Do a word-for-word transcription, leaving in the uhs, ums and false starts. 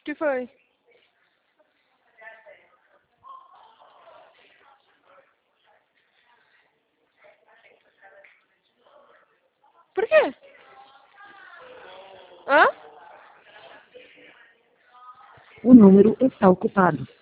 Que foi? Por quê? Hã? O número está ocupado.